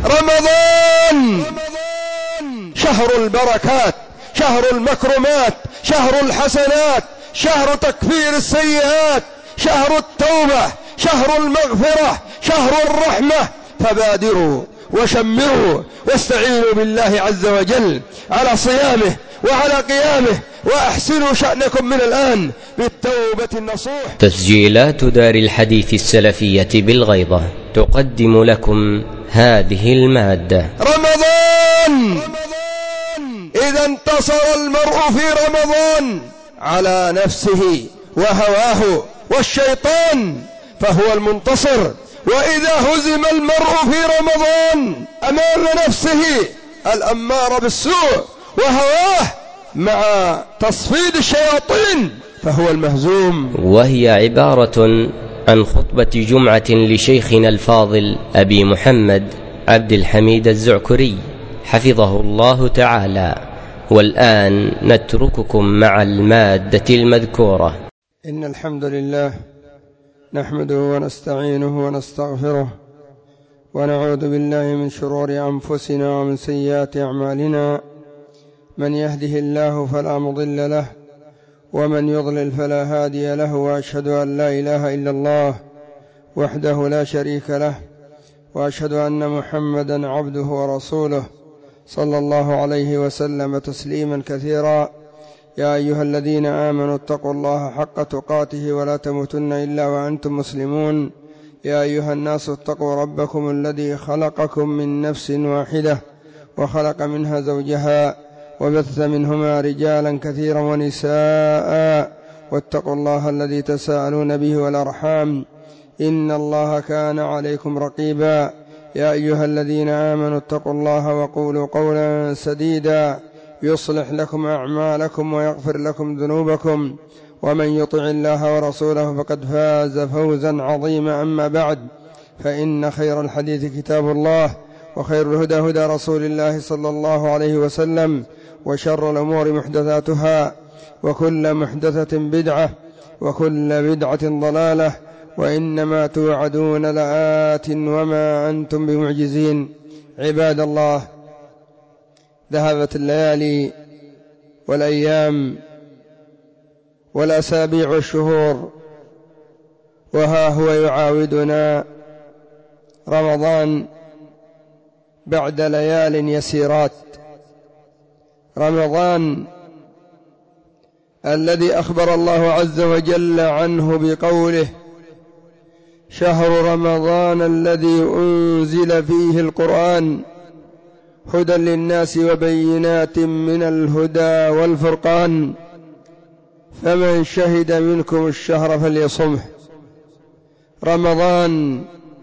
رمضان شهر البركات، شهر المكرمات، شهر الحسنات، شهر تكفير السيئات، شهر التوبة، شهر المغفرة، شهر الرحمة. فبادروا وشمروا واستعينوا بالله عز وجل على صيامه وعلى قيامه، وأحسنوا شأنكم من الآن بالتوبة النصوح. تسجيلات دار الحديث السلفية بالغيضة تقدم لكم هذه المادة. رمضان إذا انتصر المرء في رمضان على نفسه وهواه والشيطان فهو المنتصر، وإذا هزم المرء في رمضان أمام نفسه الأمار بالسوء وهواه مع تصفيد الشياطين فهو المهزوم. وهي عبارة عن خطبة جمعة لشيخنا الفاضل أبي محمد عبد الحميد الزعكري حفظه الله تعالى. والآن نترككم مع المادة المذكورة. إن الحمد لله نحمده ونستعينه ونستغفره ونعوذ بالله من شرور أنفسنا ومن سيئات أعمالنا، من يهده الله فلا مضل له ومن يضلل فلا هادي له، وأشهد أن لا إله إلا الله وحده لا شريك له، وأشهد أن محمدا عبده ورسوله صلى الله عليه وسلم تسليما كثيرا. يا أيها الذين آمنوا اتقوا الله حق تقاته ولا تموتن إلا وأنتم مسلمون. يا أيها الناس اتقوا ربكم الذي خلقكم من نفس واحدة وخلق منها زوجها وبث منهما رجالا كثيرا ونساء، واتقوا الله الذي تساءلون به والأرحام إن الله كان عليكم رقيبا. يا أيها الذين آمنوا اتقوا الله وقولوا قولا سديدا يصلح لكم أعمالكم ويغفر لكم ذنوبكم، ومن يطع الله ورسوله فقد فاز فوزا عظيما. أما بعد، فإن خير الحديث كتاب الله، وخير الهدى هدى رسول الله صلى الله عليه وسلم، وشر الأمور محدثاتها، وكل محدثة بدعة، وكل بدعة ضلالة، وإنما توعدون لآت وما أنتم بمعجزين. عباد الله، ذهبت الليالي والأيام والأسابيع والشهور، وها هو يعاودنا رمضان بعد ليال يسيرات. رمضان الذي أخبر الله عز وجل عنه بقوله: شهر رمضان الذي أنزل فيه القرآن هدى للناس وبينات من الهدى والفرقان، فمن شهد منكم الشهر فليصمه. رمضان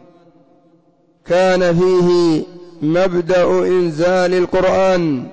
كان فيه مبدأ إنزال القرآن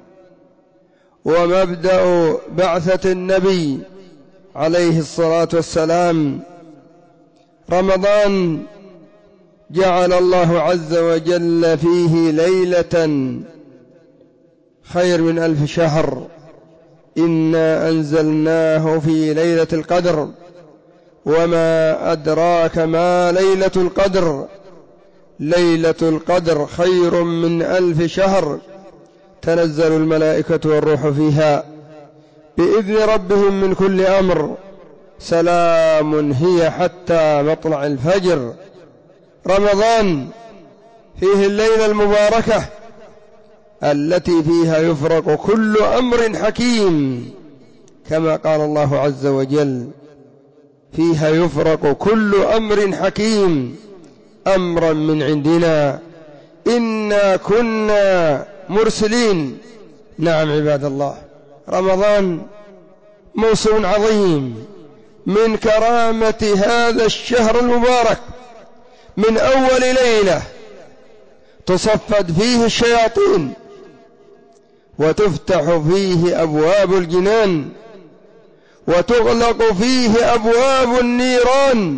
ومبدأ بعثة النبي عليه الصلاة والسلام. رمضان جعل الله عز وجل فيه ليلة خير من 1000 شهر. إنا أنزلناه في ليلة القدر، وما أدراك ما ليلة القدر. ليلة القدر خير من 1000 شهر، تنزل الملائكة والروح فيها بإذن ربهم من كل أمر، سلام هي حتى مطلع الفجر. رمضان فيه الليلة المباركة التي فيها يفرق كل أمر حكيم، كما قال الله عز وجل: فيها يفرق كل أمر حكيم أمرا من عندنا إنا كنا مرسلين. نعم عباد الله، رمضان موسم عظيم من كرامة هذا الشهر المبارك. من أول ليلة تصفد فيه الشياطين وتفتح فيه أبواب الجنان وتغلق فيه أبواب النيران،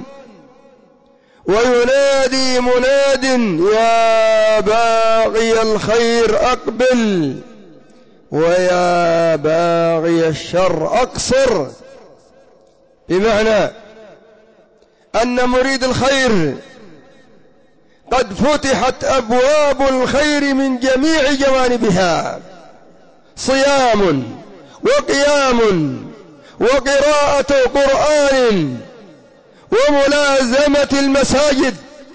وينادي مناد: يا باغي الخير أقبل ويا باغي الشر أقصر. بمعنى أن مريد الخير قد فتحت أبواب الخير من جميع جوانبها، صيام وقيام وقراءة قرآن وملازمة المساجد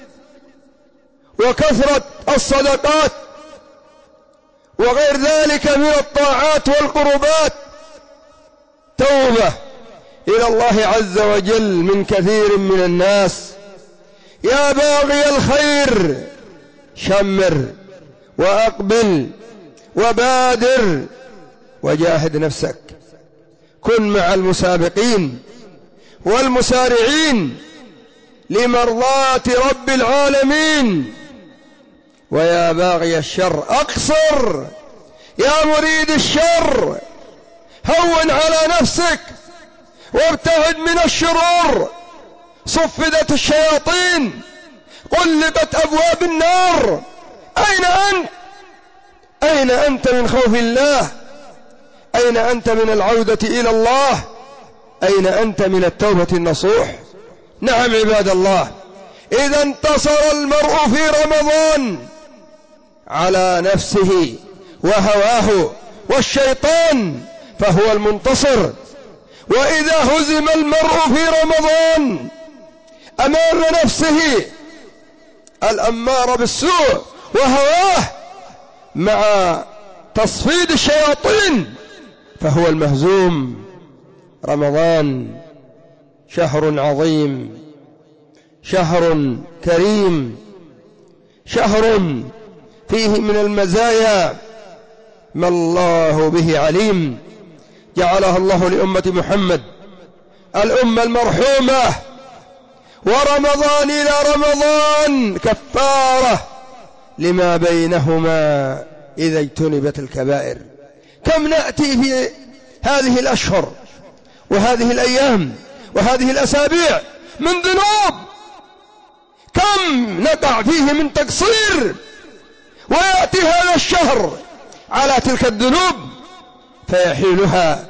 وكثرة الصدقات وغير ذلك من الطاعات والقربات، توبة إلى الله عز وجل من كثير من الناس. يا باغي الخير شمر وأقبل وبادر وجاهد نفسك، كن مع المسابقين والمسارعين لمرضاة رب العالمين. ويا باغي الشر أقصر، يا مريد الشر هون على نفسك وابتعد من الشرور. صفدت الشياطين، غلقت أبواب النار. أين أنت؟ أين أنت من خوف الله؟ أين أنت من العودة إلى الله؟ أين أنت من التوبة النصوح؟ نعم عباد الله، إذا انتصر المرء في رمضان على نفسه وهواه والشيطان فهو المنتصر. وإذا هزم المرء في رمضان أمام نفسه الأمار بالسوء وهواه مع تصفيد الشياطين فهو المهزوم. رمضان شهر عظيم، شهر كريم، شهر فيه من المزايا ما الله به عليم، جعلها الله لأمة محمد الأمة المرحومة. ورمضان إلى رمضان كفارة لما بينهما إذا اجتنبت الكبائر. كم نأتي في هذه الأشهر وهذه الأيام وهذه الأسابيع من ذنوب، كم نقع فيه من تقصير، ويأتي هذا الشهر على تلك الذنوب فيحيلها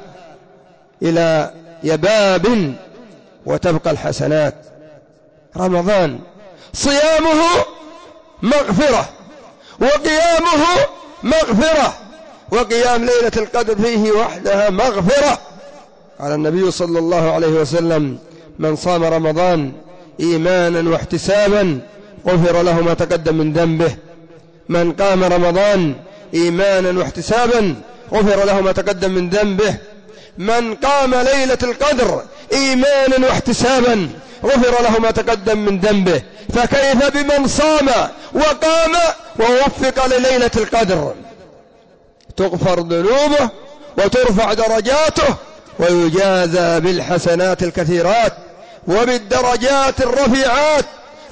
إلى يباب وتبقى الحسنات. رمضان صيامه مغفرة وقيامه مغفرة، وقيام ليلة القدر فيه وحدها مغفرة. قال النبي صلى الله عليه وسلم: من صام رمضان إيمانا واحتسابا غفر له ما تقدم من ذنبه. من قام رمضان إيمانا واحتسابا غفر له ما تقدم من ذنبه. من قام ليلة القدر إيمانا واحتسابا غفر له ما تقدم من ذنبه. فكيف بمن صام وقام ووفق لليلة القدر؟ تغفر ذنوبه وترفع درجاته ويجازى بالحسنات الكثيرات وبالدرجات الرفيعات.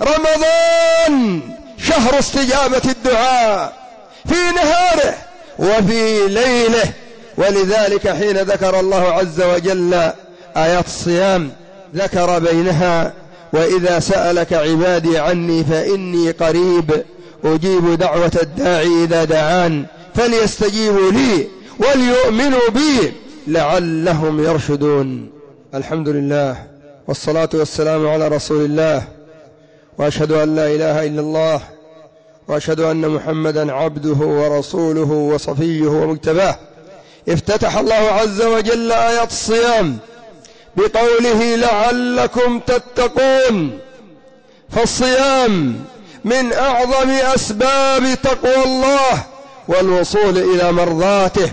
رمضان شهر استجابة الدعاء في نهاره وفي ليله، ولذلك حين ذكر الله عز وجل آيات الصيام ذكر بينها: وإذا سألك عبادي عني فإني قريب أجيب دعوة الداعي إذا دعان فليستجيبوا لي وليؤمنوا بي لعلهم يرشدون. الحمد لله والصلاة والسلام على رسول الله، وأشهد أن لا إله إلا الله، وأشهد أن محمدا عبده ورسوله وصفيه ومجتباه. افتتح الله عز وجل آيات الصيام بقوله: لعلكم تتقون. فالصيام من أعظم أسباب تقوى الله والوصول إلى مرضاته.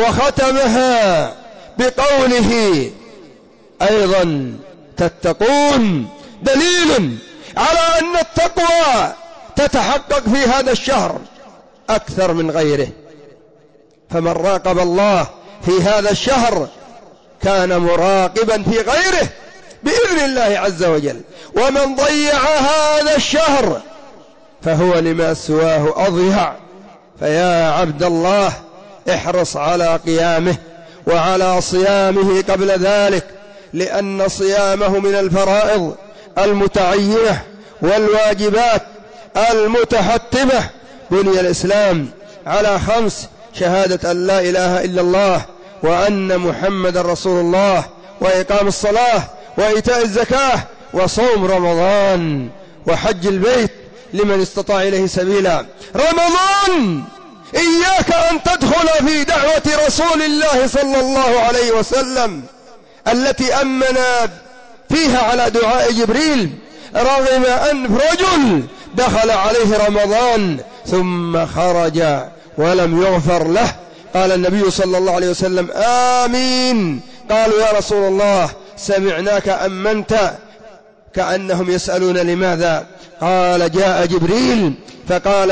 وختمها بقوله أيضا: تتقون، دليل على أن التقوى تتحقق في هذا الشهر أكثر من غيره. فمن راقب الله في هذا الشهر كان مراقبا في غيره بإذن الله عز وجل. ومن ضيع هذا الشهر فهو لما سواه أضيع. فيا عبد الله احرص على قيامه وعلى صيامه قبل ذلك، لأن صيامه من الفرائض المتعينة والواجبات المتحتمة. بني الإسلام على 5: شهادة أن لا إله إلا الله وأن محمد رسول الله، وإقام الصلاة، وإيتاء الزكاة، وصوم رمضان، وحج البيت. لمن استطاع إليه سبيلا. رمضان إياك أن تدخل في دعوة رسول الله صلى الله عليه وسلم التي أمنا فيها على دعاء جبريل: رغم أنف رجل دخل عليه رمضان ثم خرج ولم يغفر له. قال النبي صلى الله عليه وسلم: آمين. قالوا: يا رسول الله سمعناك أمنت. كأنهم يسألون لماذا؟ قال: جاء جبريل فقال: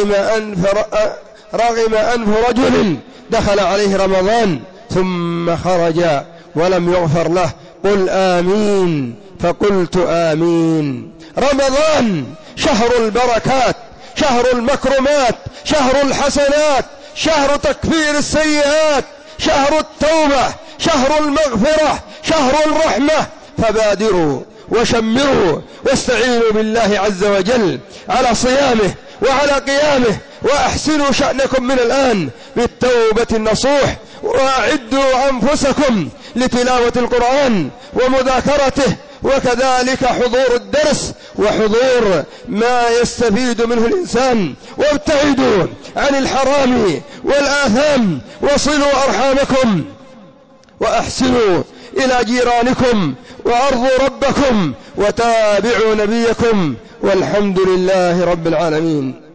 رغم أنف رجل دخل عليه رمضان ثم خرج ولم يغفر له، قل آمين. فقلت آمين. رمضان شهر البركات، شهر المكرمات، شهر الحسنات، شهر تكفير السيئات، شهر التوبة، شهر المغفرة، شهر الرحمة. فبادروا وشمروا واستعينوا بالله عز وجل على صيامه وعلى قيامه، وأحسنوا شأنكم من الآن بالتوبة النصوح، وأعدوا أنفسكم لتلاوة القرآن ومذاكرته، وكذلك حضور الدرس وحضور ما يستفيد منه الإنسان. وابتعدوا عن الحرام والآثام، وصلوا أرحامكم، وأحسنوا إلى جيرانكم، وأرضوا ربكم، وتابعوا نبيكم، والحمد لله رب العالمين.